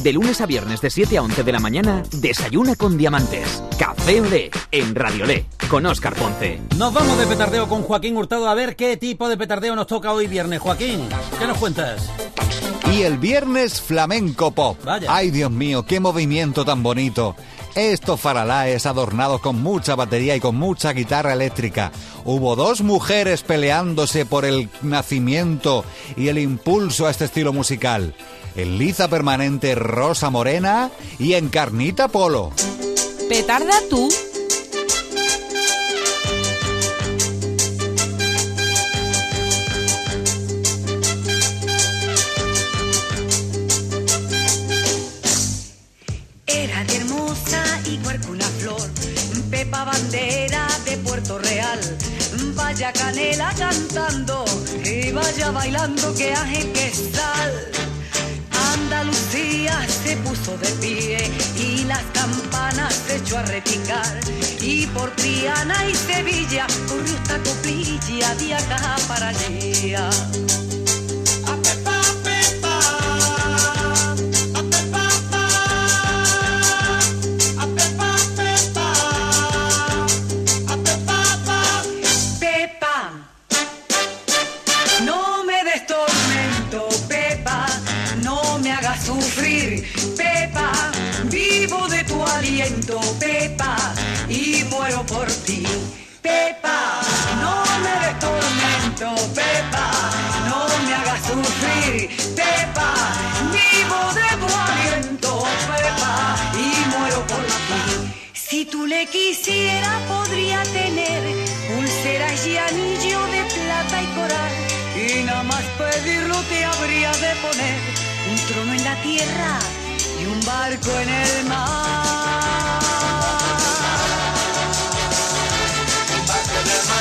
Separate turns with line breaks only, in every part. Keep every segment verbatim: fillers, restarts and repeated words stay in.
De lunes a viernes de siete a once de la mañana, Desayuna con Diamantes. Café Olé, en Radio Olé, con Óscar Ponce.
Nos vamos de petardeo con Joaquín Hurtado a ver qué tipo de petardeo nos toca hoy viernes. Joaquín, ¿qué nos cuentas?
Y el viernes flamenco pop.
Vaya.
Ay, Dios mío, qué movimiento tan bonito. Estos faralaes adornados con mucha batería y con mucha guitarra eléctrica. Hubo dos mujeres peleándose por el nacimiento y el impulso a este estilo musical. En liza permanente Rosa Morena y Encarnita Polo.
¿Petarda tú?
Era de hermosa igual que una flor, Pepa bandera de Puerto Real. Vaya canela cantando y vaya bailando, que ángel que sal. Andalucía se puso de pie y las campanas se echó a repicar. Y por Triana y Sevilla corrió esta coplilla de acá para allá. A Pepa, Pepa, a Pepa, a Pepa, Pepa, a Pepa, Pepa, no me des tormento, Pepa, no me hagas sufrir, Pepa, vivo de tu aliento, Pepa, y muero por ti, Pepa, no me des tormento, Pepa, no me hagas sufrir, Pepa, vivo de tu aliento, Pepa, y muero por ti. Si tú le quisieras podría tener pulseras y anillo de plata y coral, y nada más pedirlo te habría de poner un trono en la tierra y un barco en el mar. Un barco en el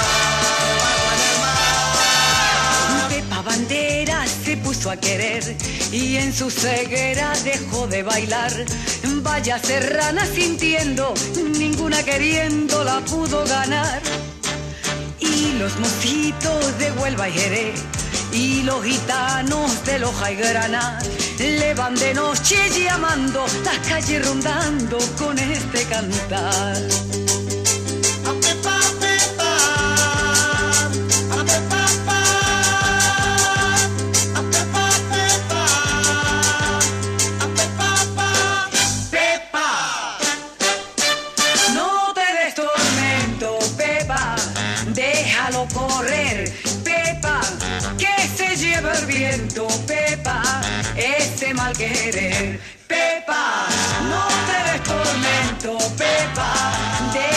mar, un barco en el mar. Pepa bandera se puso a querer y en su ceguera dejó de bailar. Vaya serrana sintiendo, ninguna queriendo la pudo ganar. Y los mocitos de Huelva y Jerez y los gitanos de Loja y Granada le van de noche llamando, las calles rondando con este cantar. A Pepa, Pepa, a Pepa, a Pepa, Pepa, a Pepa, Pepa, no te des tormento, Pepa, déjalo correr, Pepa, que se lleva el viento, Pepa, este mal querer, Pepa, no te des tormento, Pepa, de